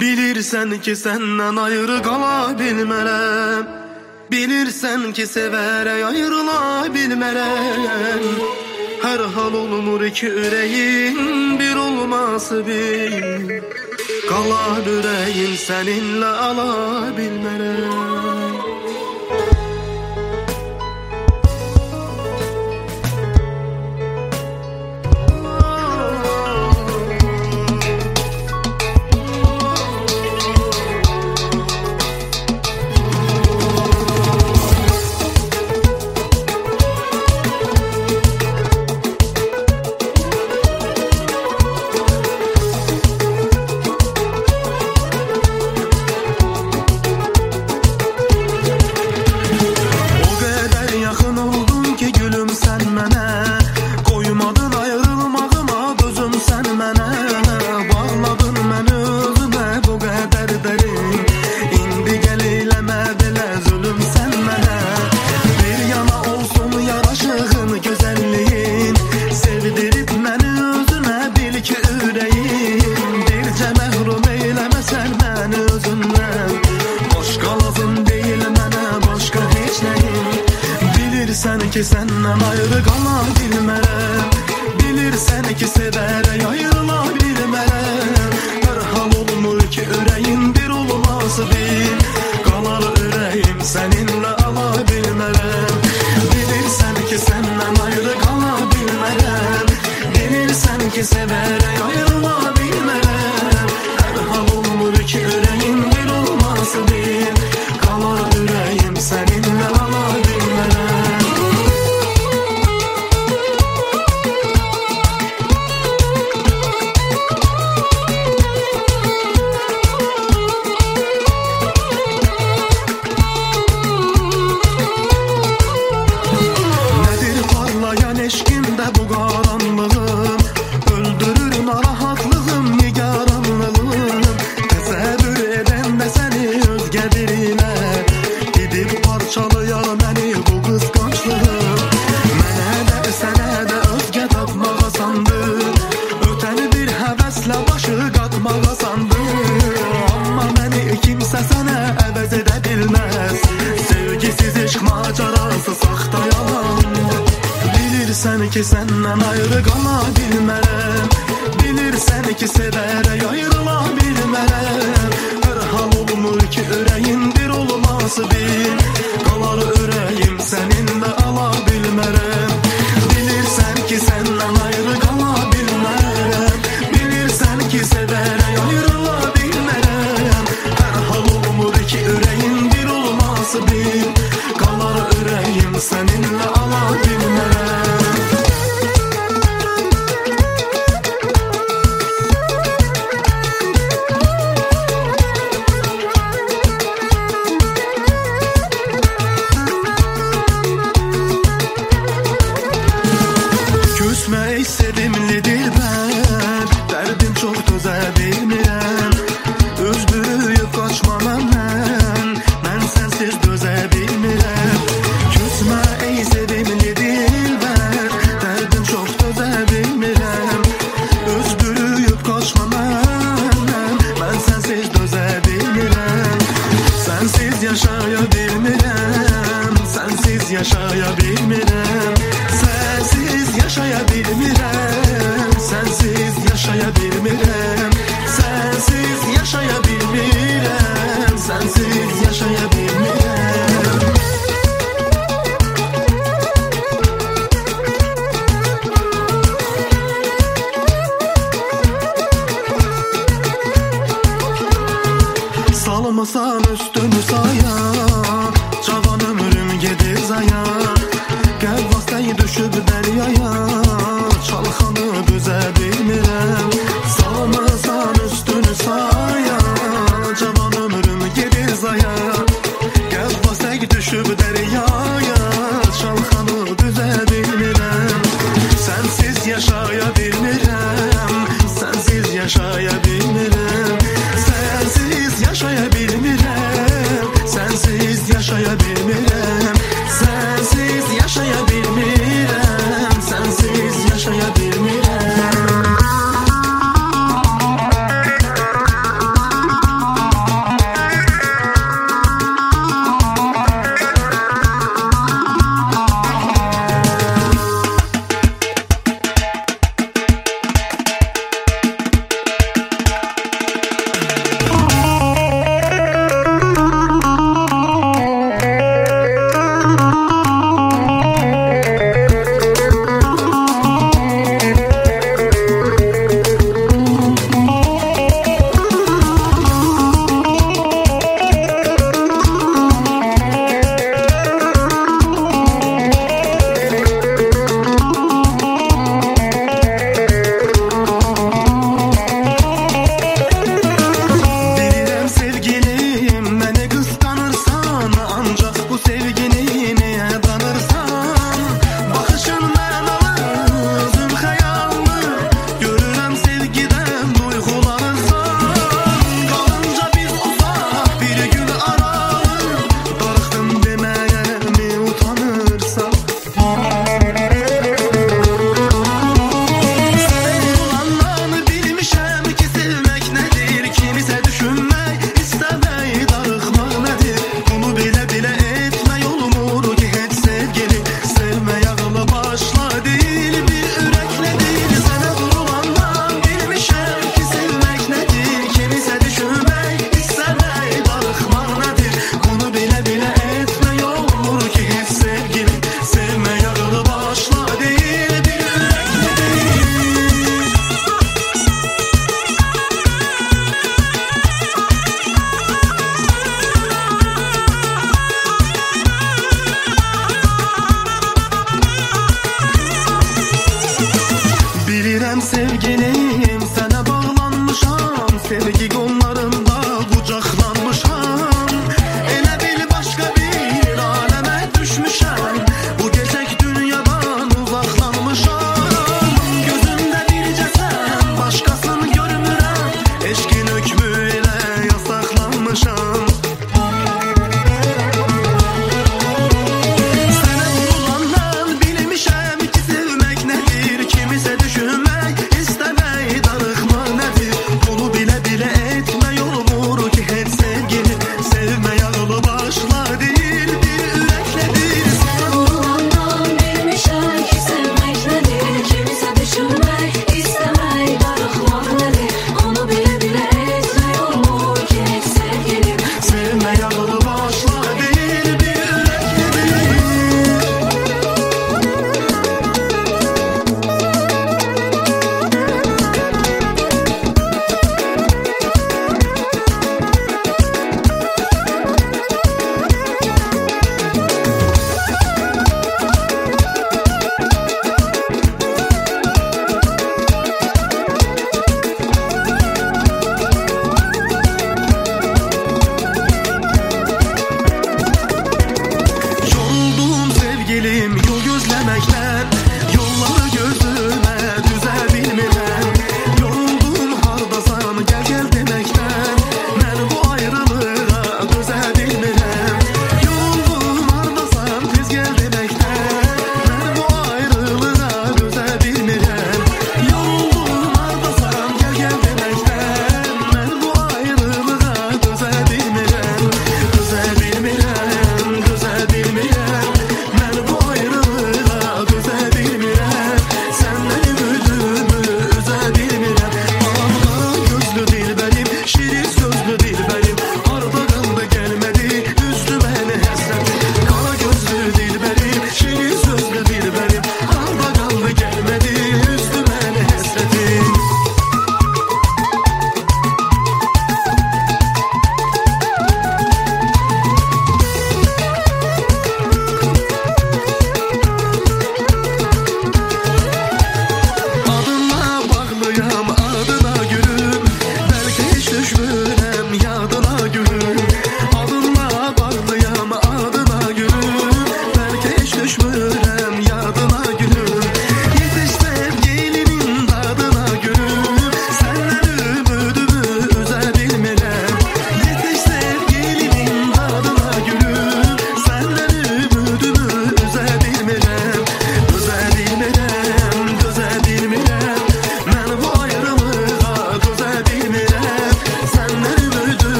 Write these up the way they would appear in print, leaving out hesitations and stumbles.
Bilirsən ki səndən ayrı qala bilmərəm. Bilirsən ki sevərək ayrıla bilmərəm. Hər hal olmur ki ürəyin bir olması bil. Qalar ürəyin səninlə ala bilmərəm. Bilirsən ki səndən ayrı qala bilmərəm. Bilirsən ki sevərək ayrıla bilmərəm. Hər hal olmur ki ürəyin bir olması bil. Qalar ürəyim səninlə ala bilmərəm. Bilirsən ki səndən ayrı qala bilmərəm. Bilirsən ki sevərək ayrıla bilmərəm. Hər hal olmur ki ürəyin bir olması bil. Qalar ürəyim səninlə ala bilmərəm. Eşkimdə bu qaranlığım öldürür narahatlığım, nigaranlığım. Təsəvvür edəndə səni özgə birinə gidib parçalayar məni bu qısqanclığım. Mənə də sənə də özgə tapmağa sandır. Ötəni bir həvəslə başı qatmağa sandır. Amma məni kimsə sənə əvəz edə bilməz. Sevgisiz eşq macarası saxta yalandır. Bilirsən ki səndən ayrı qala bilmərəm. Bilirsən ki sevərək ayrıla bilmərəm. Hər hal olmur ki ürəyin bir olması bil. Qalar ürəyim səninlə ala bilmərəm. Bilirsən ki səndən ayrı qala bilmərəm. Bilirsən ki sevərək ayrıla bilmərəm. Hər hal olmur ki ürəyin bir olması bil. Qalar ürəyim səninlə ala bilmərəm. Küsmək sevimli dilbər, dərdim çox dözə bilmirəm. Üz bürüyüb qaçma məndən, mən sənsiz dözə bilmirəm. Küsmək sevimli dilbər, dərdim çox dözə bilmirəm. Üz bürüyüb qaçma məndən, mən sənsiz dözə bilmirəm. Sənsiz yaşaya bilmirəm, sənsiz yaşaya bilmirəm. Sənsiz yaşaya bilmirəm, sənsiz yaşaya bilmirəm. Sənsiz yaşaya bilmirəm, sənsiz yaşaya bilmirəm. Salmasan üstünü saya, cavan ömrüm gedir zaya. Qəvvastayı düşüb dəryaya, çalxanı düzə bilmirəm. Salmasan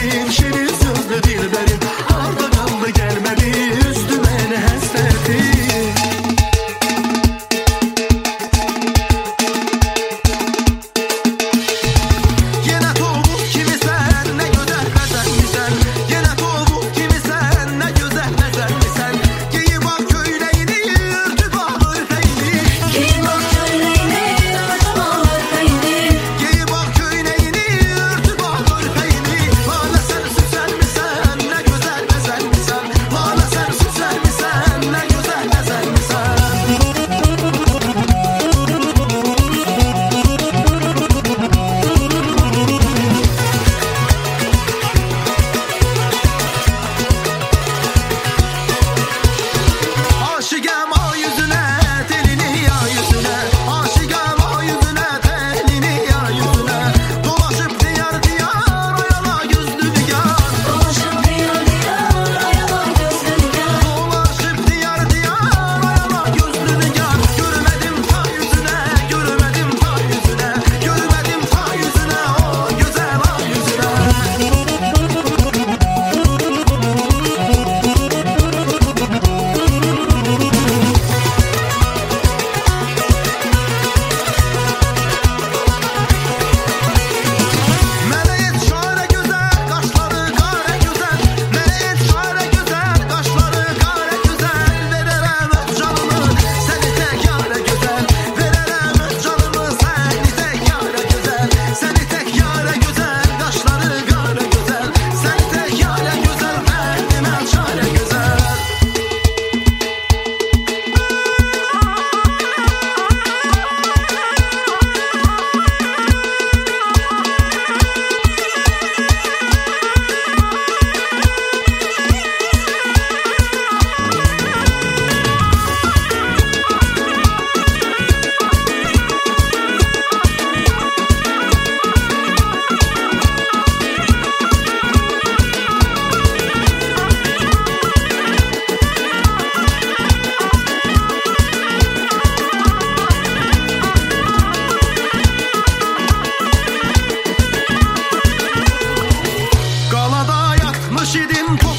dilberim, şirin sözlü dilberim. Harda kaldı gelmedi, üzdü beni hasretin. Idim